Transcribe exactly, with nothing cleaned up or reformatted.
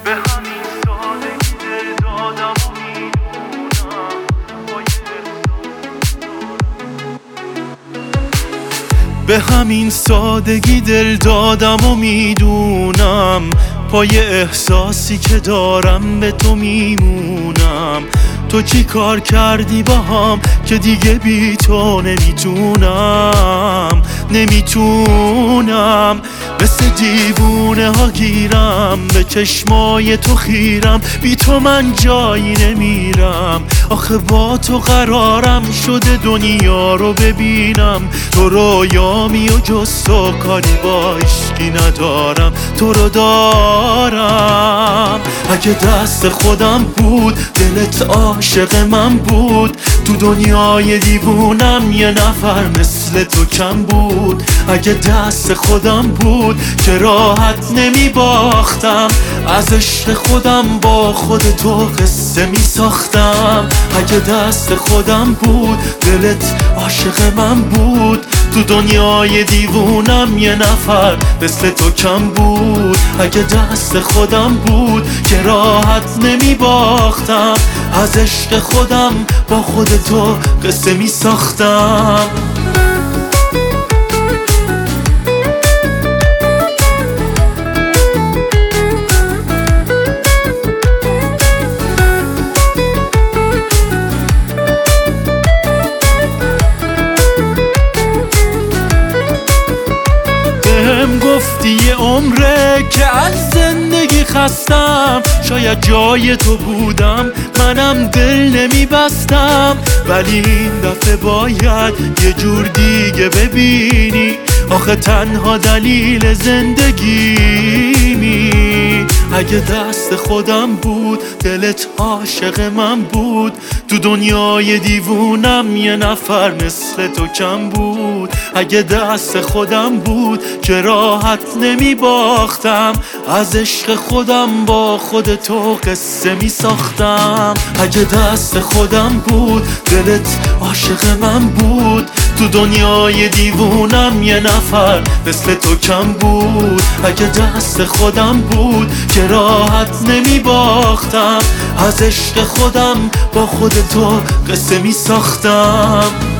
به همین سادگی دل دادم و میدونم به همین سادگی دل دادم و میدونم پای احساسی که دارم به تو میمونم. تو چی کار کردی با هم که دیگه بی تو نمیتونم نمیتونم مثل دیوونه ها گیرم به چشمای تو خیرم، بی تو من جایی نمیرم. آخه با تو قرارم شده دنیا رو ببینم، تو رویامی و جز تو کاری با عشقی ندارم، تو رو دارم. اگه دست خودم بود دلت عاشق من بود، تو دنیای دیوونم یه نفر مثل تو کم بود. اگه دست خودم بود که راحت نمی باختم، از عشق خودم با خود تو قصه می ساختم. اگه دست خودم بود دلت عاشق من بود، تو دنیای دیوونم یه نفر مثل تو کم بود. اگه دست خودم بود که راحت نمی باختم، از عشق خودم با خود تو قصه می ساختم. گفتی یه عمره که از زندگی خستم، شاید جای تو بودم منم دل نمیبستم، ولی این دفعه باید یه جور دیگه ببینی. آخه تنها دلیل زندگیمی. اگه دست خودم بود دلت عاشق من بود، تو دنیای دیوونم یه نفر مثل تو کم بود. اگه دست خودم بود که راحت نمی باختم، از عشق خودم با خود تو قصه می ساختم. اگه دست خودم بود دلت عاشق من بود، تو دنیای دیوونم یه نفر مثل تو کم بود. اگه دست خودم بود که راحت نمی باختم، از عشق خودم با خود تو قصه می ساختم.